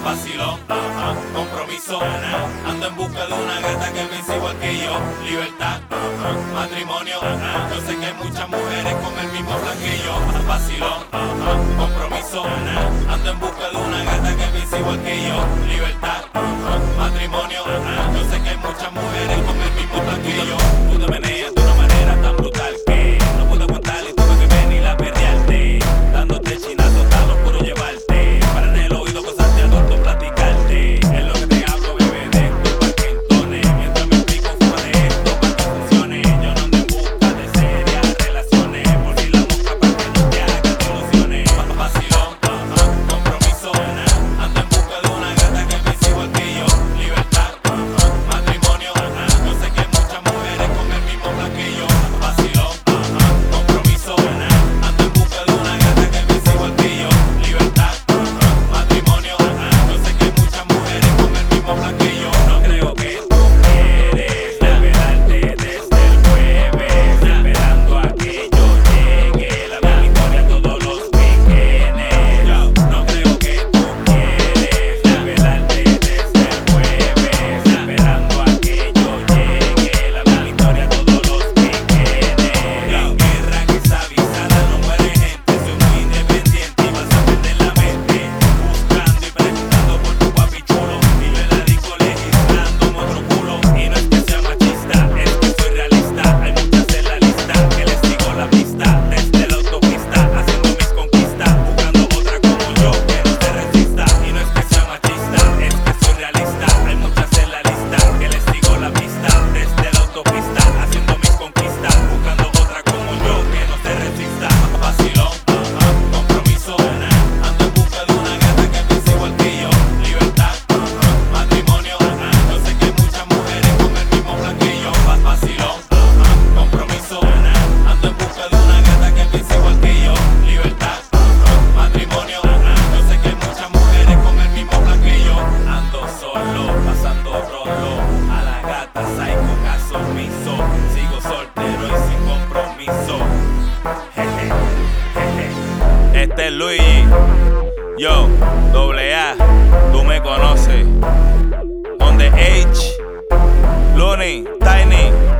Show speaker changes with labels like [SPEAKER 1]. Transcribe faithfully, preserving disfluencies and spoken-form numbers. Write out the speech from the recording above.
[SPEAKER 1] vacilón, ajá, compromiso, ando en busca de una gata que piense igual que yo. Libertad, ajá, matrimonio, ajá, yo sé que hay muchas mujeres con el mismo plan que yo. Vacilón, ajá, compromiso, ando en busca de una gata que piense igual que yo. Libertad, ajá, matrimonio, ajá, yo sé que hay muchas mujeres con el mismo plan que yo. Tú te meneas de una manera tan brutal que no pude aguantar y tuve que venir a perrearte, dándote chinazos, tan oscuro llevarte, para en el oído cosas de adulto platicarte. Es lo que te hablo, bebé, de esto pa' que entones, mientras me explico, fuma de esto pa' que funcione. Yo no ando en busca de serias relaciones, por si la mosca pa' que no te hagas de ilusiones. Vacilón, ajá, compromiso, ando en busca de una gata que piense igual que yo. Libertad, ajá, matrimonio, ajá, yo sé que hay muchas mujeres con el mismo plan que yo. Vacilón, ajá, compromiso, ando en busca de una gata que piense igual que yo. Libertad, ajá, matrimonio, ajá, yo sé que hay muchas mujeres con el mismo plan que yo. No creo que tú quieres liberarte desde el jueves, esperando a que yo llegue, la victoria todos los weekendes. No creo que tú quieres liberarte desde el jueves, esperando a que yo llegue, la victoria todos los weekendes. En guerra que es avisada no muere gente, soy muy independiente y vas a perder la mente, buscando y preguntando por tu papi chulo, y yo en la disco legislando otro culo. Y no es que sea machista, es que soy realista, hay muchas en la lista que les sigo la pista, desde la autopista, haciendo mis conquistas, buscando otra como yo que no te resista. Y no es que sea machista, es que soy realista, hay muchas en la lista que les sigo la pista, desde la autopista, haciendo mis conquistas, buscando otra como yo que no te resista. Vacilón, ajá, compromiso, ando en busca de una gata que piense igual que yo. Libertad, ajá, matrimonio, ajá, yo sé que hay muchas mujeres con el mismo plan que yo. Vacilón, ajá, compromiso, ando en busca de una gata que piense igual que yo. Libertad, ajá, matrimonio, ajá, yo sé que hay muchas mujeres con el mismo plan que yo. Ando solo, pasando rolo, a la gata psycho, caso omiso, sigo soltero y sin compromiso. Jeje, jeje. Este es Luigi, yo, doble A, tú me conoces. On the H, Looney, Tiny.